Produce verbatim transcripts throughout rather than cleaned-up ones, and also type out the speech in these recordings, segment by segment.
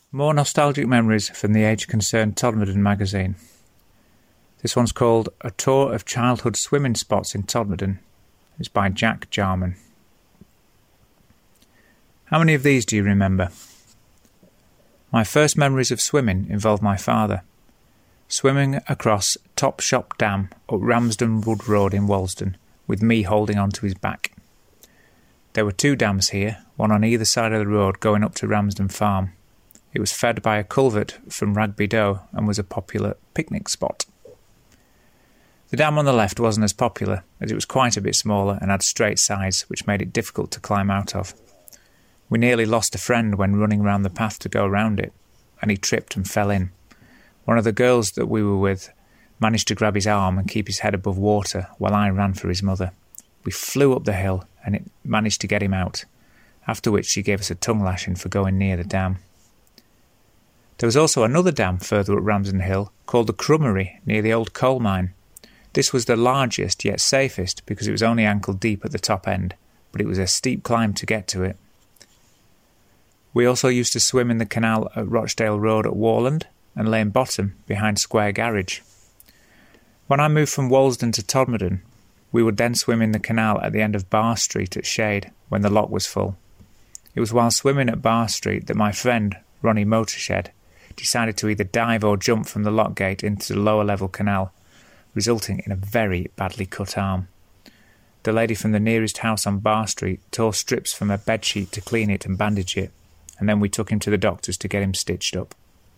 More nostalgic memories from the age-concerned Todmorden magazine. This one's called A Tour of Childhood Swimming Spots in Todmorden. It's by Jack Jarman. How many of these do you remember? My first memories of swimming involve my father. Swimming across Top Shop Dam up Ramsden Wood Road in Walsden, with me holding on to his back. There were two dams here, one on either side of the road going up to Ramsden Farm. It was fed by a culvert from Ragby Doe and was a popular picnic spot. The dam on the left wasn't as popular, as it was quite a bit smaller and had straight sides, which made it difficult to climb out of. We nearly lost a friend when running round the path to go round it, and he tripped and fell in. One of the girls that we were with managed to grab his arm and keep his head above water while I ran for his mother. We flew up the hill and it managed to get him out, after which she gave us a tongue lashing for going near the dam. There was also another dam further up Ramsden Hill called the Crummery near the old coal mine. This was the largest yet safest because it was only ankle deep at the top end, but it was a steep climb to get to it. We also used to swim in the canal at Rochdale Road at Warland and Lane Bottom behind Square Garage. When I moved from Walsden to Todmorden, we would then swim in the canal at the end of Bar Street at Shade when the lock was full. It was while swimming at Bar Street that my friend, Ronnie Motorshed, decided to either dive or jump from the lock gate into the lower level canal, resulting in a very badly cut arm. The lady from the nearest house on Bar Street tore strips from her bedsheet to clean it and bandage it, and then we took him to the doctors to get him stitched up.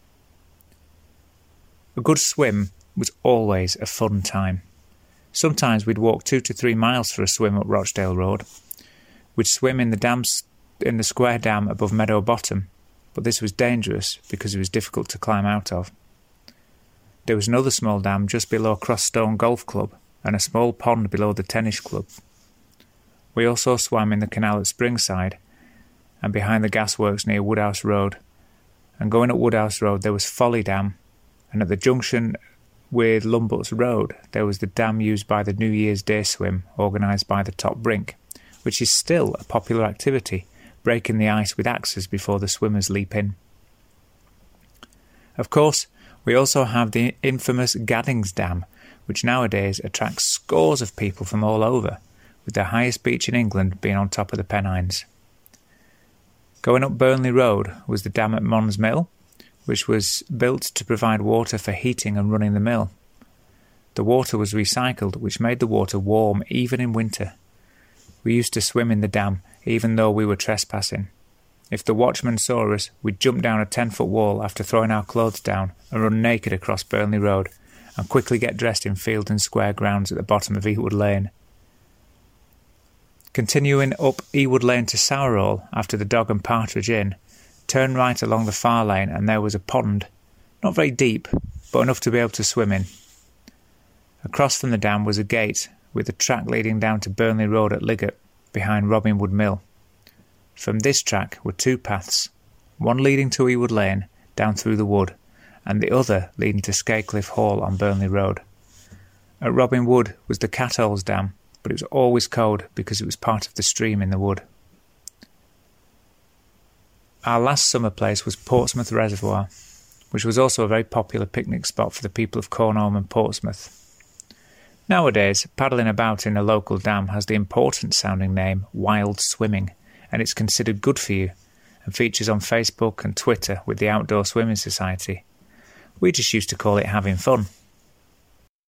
A good swim was always a fun time. Sometimes we'd walk two to three miles for a swim up Rochdale Road. We'd swim in the dams in the square dam above Meadow Bottom, but this was dangerous because it was difficult to climb out of. There was another small dam just below Crossstone Golf Club and a small pond below the tennis club. We also swam in the canal at Springside and behind the gasworks near Woodhouse Road. And going up Woodhouse Road there was Folly Dam, and at the junction with Lumbutts Road there was the dam used by the New Year's Day swim organised by the Top Brink, which is still a popular activity, breaking the ice with axes before the swimmers leap in. Of course, we also have the infamous Gaddings Dam, which nowadays attracts scores of people from all over, with the highest beach in England being on top of the Pennines. Going up Burnley Road was the dam at Mons Mill, which was built to provide water for heating and running the mill. The water was recycled, which made the water warm even in winter. We used to swim in the dam, even though we were trespassing. If the watchman saw us, we'd jump down a ten-foot wall after throwing our clothes down and run naked across Burnley Road and quickly get dressed in Field and Square grounds at the bottom of Ewood Lane. Continuing up Ewood Lane to Sourall after the Dog and Partridge Inn, turn right along the far lane and there was a pond, not very deep, but enough to be able to swim in. Across from the dam was a gate with a track leading down to Burnley Road at Liggett, behind Robin Wood Mill. From this track were two paths, one leading to Ewood Lane, down through the wood, and the other leading to Scaycliff Hall on Burnley Road. At Robin Wood was the Catholes Dam, but it was always cold because it was part of the stream in the wood. Our last summer place was Portsmouth Reservoir, which was also a very popular picnic spot for the people of Cornwall and Portsmouth. Nowadays, paddling about in a local dam has the important-sounding name Wild Swimming, and it's considered good for you, and features on Facebook and Twitter with the Outdoor Swimming Society. We just used to call it having fun.